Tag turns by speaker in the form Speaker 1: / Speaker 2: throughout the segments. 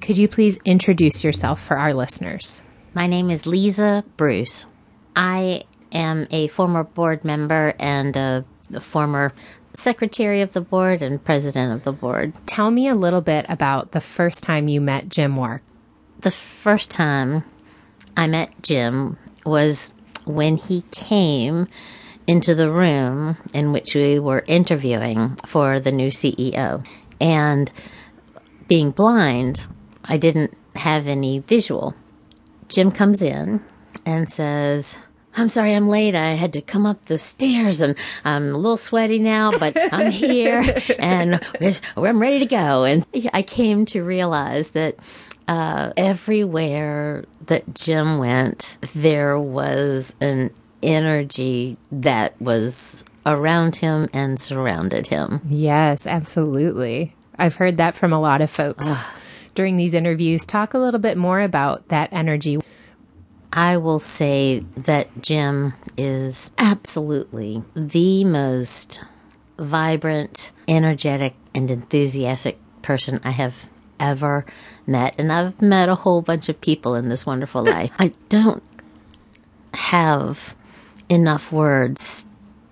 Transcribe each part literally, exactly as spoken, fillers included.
Speaker 1: Could you please introduce yourself for our listeners?
Speaker 2: My name is Lisa Bruce. I am a former board member and a, a former secretary of the board and president of the board.
Speaker 1: Tell me a little bit about the first time you met Jim Wark.
Speaker 2: The first time I met Jim was when he came into the room in which we were interviewing for the new C E O. And being blind, I didn't have any visual. Jim comes in and says, "I'm sorry I'm late. I had to come up the stairs and I'm a little sweaty now, but I'm here and I'm ready to go." And I came to realize that uh, everywhere that Jim went, there was an energy that was around him and surrounded him.
Speaker 1: Yes, absolutely. I've heard that from a lot of folks Ugh. during these interviews. Talk a little bit more about that energy.
Speaker 2: I will say that Jim is absolutely the most vibrant, energetic, and enthusiastic person I have ever met. And I've met a whole bunch of people in this wonderful life. I don't have enough words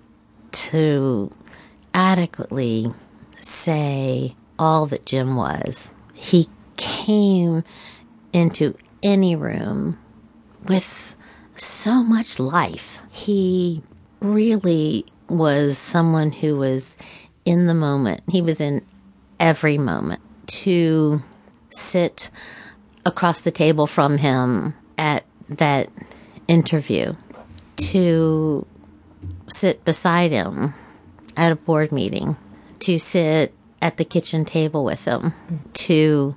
Speaker 2: to adequately say all that Jim was. He came into any room with so much life. He really was someone who was in the moment. He was in every moment. To sit across the table from him at that interview, to sit beside him at a board meeting, to sit at the kitchen table with him, to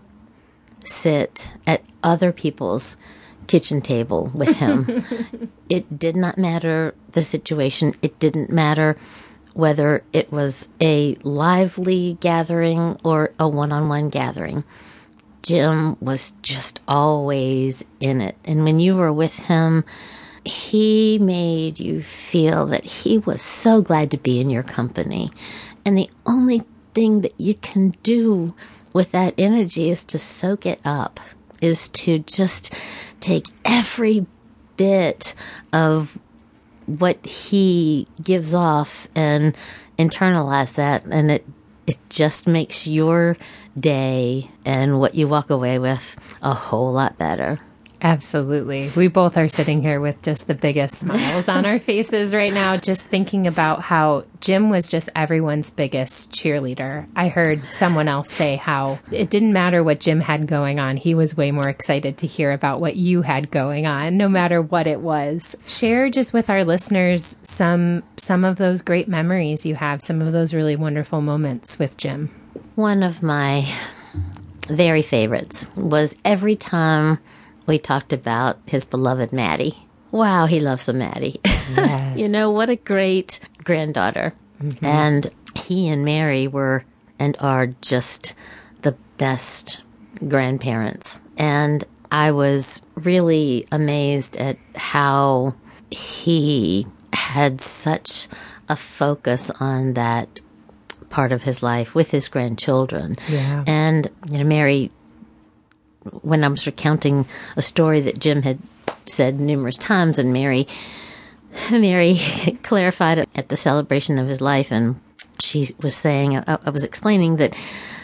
Speaker 2: sit at other people's kitchen table with him. It did not matter the situation. It didn't matter whether it was a lively gathering or a one-on-one gathering. Jim was just always in it. And when you were with him, he made you feel that he was so glad to be in your company. And the only thing that you can do with that energy is to soak it up, is to just take every bit of what he gives off and internalize that, and it it just makes your day and what you walk away with a whole lot better.
Speaker 1: Absolutely. We both are sitting here with just the biggest smiles on our faces right now, just thinking about how Jim was just everyone's biggest cheerleader. I heard someone else say how it didn't matter what Jim had going on. He was way more excited to hear about what you had going on, no matter what it was. Share just with our listeners some some of those great memories you have, some of those really wonderful moments with Jim.
Speaker 2: One of my very favorites was every time we talked about his beloved Maddie. Wow, he loves the Maddie. Yes. You know, what a great granddaughter. Mm-hmm. And he and Mary were and are just the best grandparents. And I was really amazed at how he had such a focus on that part of his life with his grandchildren. Yeah. And, you know, Mary, when I was recounting a story that Jim had said numerous times, and Mary, Mary clarified it at the celebration of his life, and she was saying, I, I was explaining that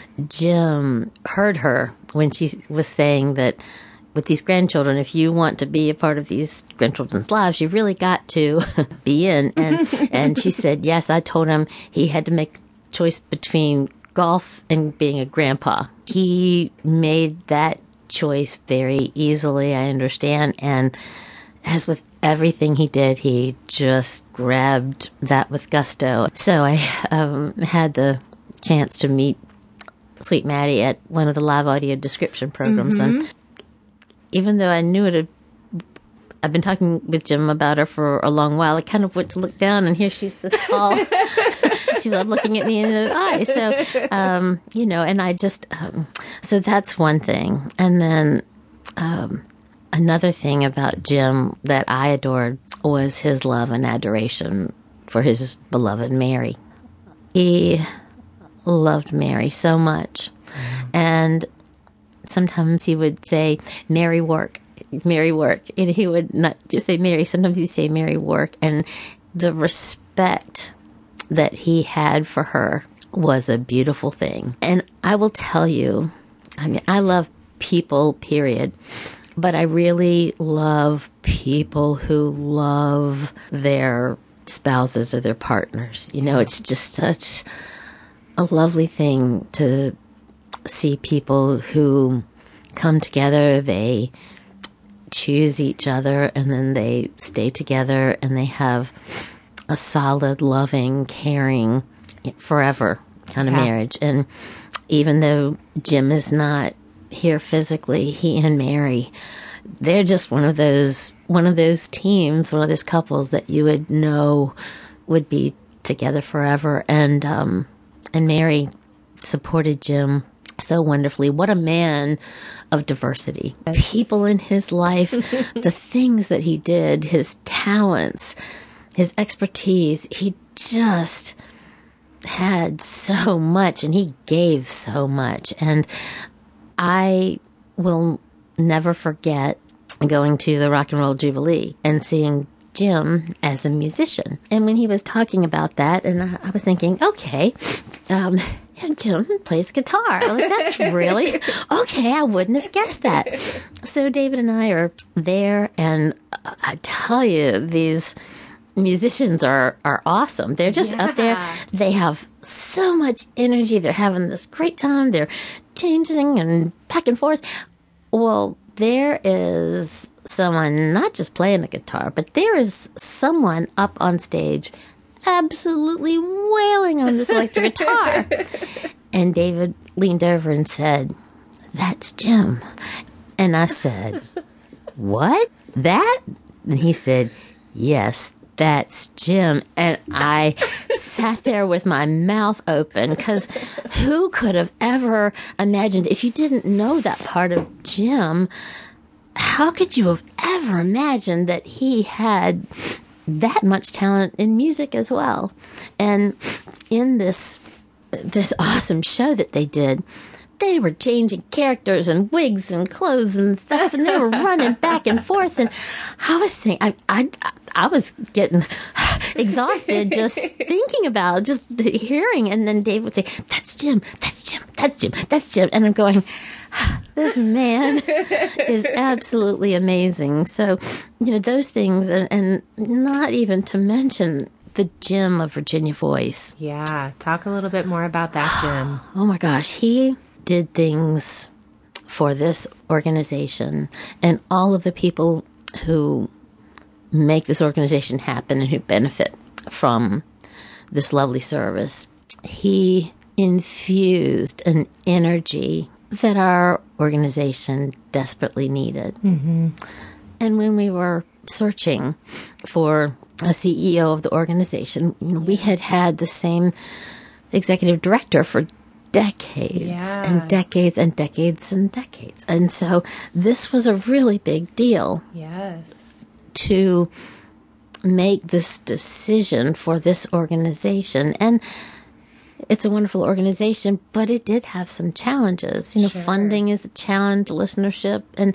Speaker 2: Jim heard her when she was saying that with these grandchildren, if you want to be a part of these grandchildren's lives, you've really got to be in. And and she said, yes, I told him he had to make a choice between golf and being a grandpa. He made that choice very easily, I understand, and as with everything he did, he just grabbed that with gusto. So I um, had the chance to meet Sweet Maddie at one of the live audio description programs, mm-hmm. and even though I knew it had, I've been talking with Jim about her for a long while, I kind of went to look down, and here she's this tall. She's looking at me in the eye. So, um, you know, and I just, um, so that's one thing. And then um, another thing about Jim that I adored was his love and adoration for his beloved Mary. He loved Mary so much. Mm-hmm. And sometimes he would say, Mary work, Mary work. And he would not just say Mary, sometimes he'd say Mary work. And the respect that he had for her was a beautiful thing. And I will tell you, I mean, I love people, period. But I really love people who love their spouses or their partners. You know, it's just such a lovely thing to see people who come together, they choose each other, and then they stay together, and they have a solid, loving, caring, forever kind of yeah. marriage. And even though Jim is not here physically, he and Mary, they're just one of those one of those teams, one of those couples that you would know would be together forever. And um, and Mary supported Jim so wonderfully. What a man of diversity. Yes. People in his life, the things that he did, his talents, his expertise, he just had so much, and he gave so much. And I will never forget going to the Rock and Roll Jubilee and seeing Jim as a musician. And when he was talking about that, and I, I was thinking, okay, um, Jim plays guitar. Like, that's really, okay, I wouldn't have guessed that. So David and I are there, and I tell you, these musicians are, are awesome. They're just yeah. up there. They have so much energy. They're having this great time. They're changing and back and forth. Well, there is someone not just playing the guitar, but there is someone up on stage absolutely wailing on this electric guitar. And David leaned over and said, "That's Jim." And I said, "What? That?" And he said, "Yes, that's Jim." And I sat there with my mouth open, because who could have ever imagined, if you didn't know that part of Jim, how could you have ever imagined that he had that much talent in music as well? And in this this awesome show that they did, they were changing characters and wigs and clothes and stuff, and they were running back and forth. And I was thinking, I, I, I was getting exhausted just thinking about, just hearing. And then Dave would say, "That's Jim, that's Jim, that's Jim, that's Jim." And I'm going, this man is absolutely amazing. So, you know, those things, and, and not even to mention the Jim of Virginia Voice.
Speaker 1: Yeah, talk a little bit more about that, Jim.
Speaker 2: Oh my gosh, he did things for this organization and all of the people who make this organization happen and who benefit from this lovely service. He infused an energy that our organization desperately needed. Mm-hmm. And when we were searching for a C E O of the organization, you know, we had had the same executive director for decades yeah. and decades and decades and decades. And so this was a really big deal.
Speaker 1: Yes.
Speaker 2: To make this decision for this organization. And it's a wonderful organization, but it did have some challenges. You know, sure. Funding is a challenge, listenership, and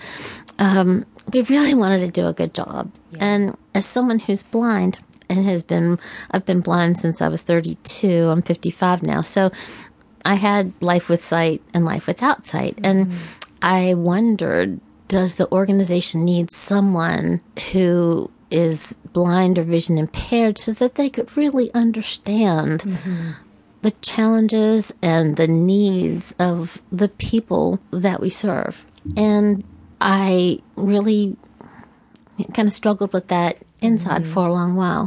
Speaker 2: um, we really wanted to do a good job. Yeah. And as someone who's blind and has been, I've been blind since I was thirty-two. I'm fifty-five now. So I had life with sight and life without sight. Mm-hmm. And I wondered, does the organization need someone who is blind or vision impaired so that they could really understand mm-hmm. the challenges and the needs of the people that we serve? And I really kind of struggled with that inside mm-hmm. for a long while.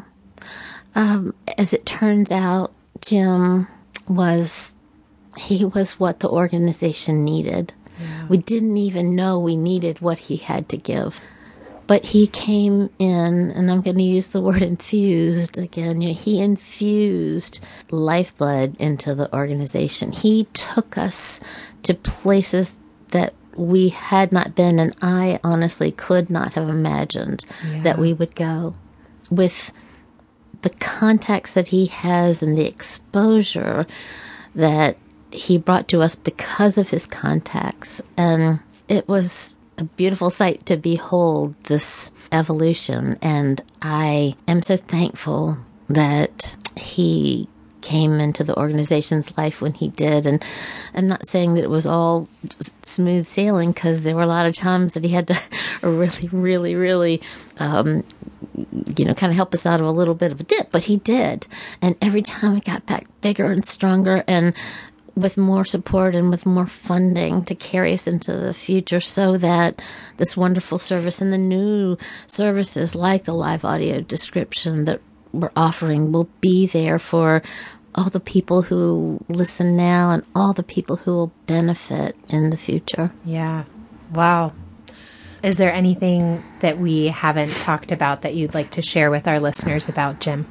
Speaker 2: Um, as it turns out, Jim was, he was what the organization needed. Yeah. We didn't even know we needed what he had to give. But he came in, and I'm going to use the word infused again. You know, he infused lifeblood into the organization. He took us to places that we had not been, and I honestly could not have imagined yeah. that we would go. With the contacts that he has and the exposure that he brought to us because of his contacts. And it was a beautiful sight to behold this evolution. And I am so thankful that he came into the organization's life when he did. And I'm not saying that it was all smooth sailing, because there were a lot of times that he had to really, really, really, um, you know, kind of help us out of a little bit of a dip, but he did. And every time we got back bigger and stronger and with more support and with more funding to carry us into the future, so that this wonderful service and the new services like the live audio description that we're offering will be there for all the people who listen now and all the people who will benefit in the future.
Speaker 1: Yeah. Wow. Is there anything that we haven't talked about that you'd like to share with our listeners about Jim?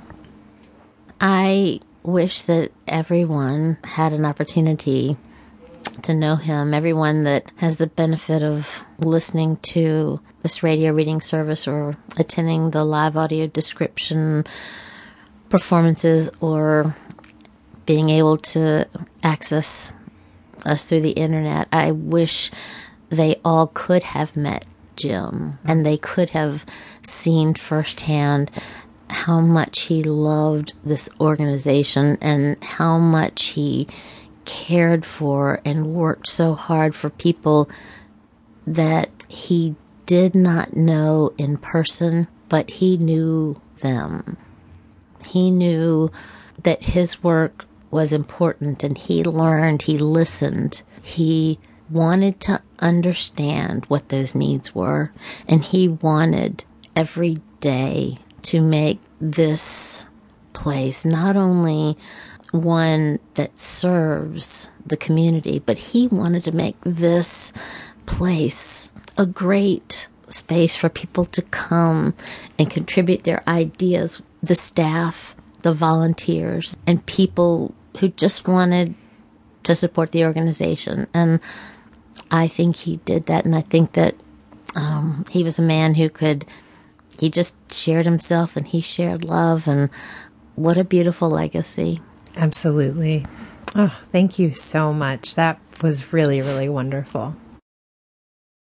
Speaker 2: I wish that everyone had an opportunity to know him. Everyone that has the benefit of listening to this radio reading service or attending the live audio description performances or being able to access us through the internet, I wish they all could have met Jim and they could have seen firsthand how much he loved this organization and how much he cared for and worked so hard for people that he did not know in person, but he knew them. He knew that his work was important, and he learned, he listened, he wanted to understand what those needs were, and he wanted every day to make this place not only one that serves the community, but he wanted to make this place a great space for people to come and contribute their ideas, the staff, the volunteers, and people who just wanted to support the organization. And I think he did that, and I think that um, he was a man who could, he just shared himself and he shared love, and what a beautiful legacy.
Speaker 1: Absolutely. Oh, thank you so much. That was really, really wonderful.